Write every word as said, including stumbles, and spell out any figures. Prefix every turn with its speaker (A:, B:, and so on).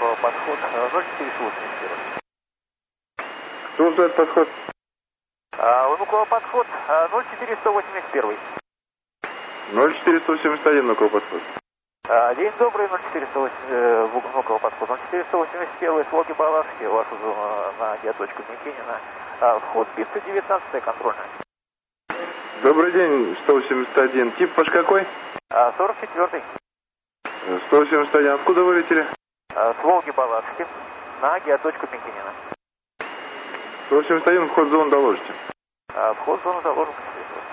A: Внуково подход ноль четыреста восемьдесят один.
B: Кто ждет подход?
A: Внуково подход ноль четыреста восемьдесят один.
B: ноль четыреста восемьдесят один Внуково подход.
A: День добрый, ноль четыреста восемьдесят, Внуково подход ноль четыреста восемьдесят один, Слоги Балашки, вашу зону на геоточку Микинина. Вход пицца девятнадцатая, контрольная.
B: Добрый день, сто восемьдесят один. Тип ваш какой?
A: сорок четвёртый.
B: сто восемьдесят один. Откуда вылетели?
A: С Волги Балашки на геоточку Микинина.
B: сто восемьдесят один, вход в зону доложите.
A: Вход в зону доложен.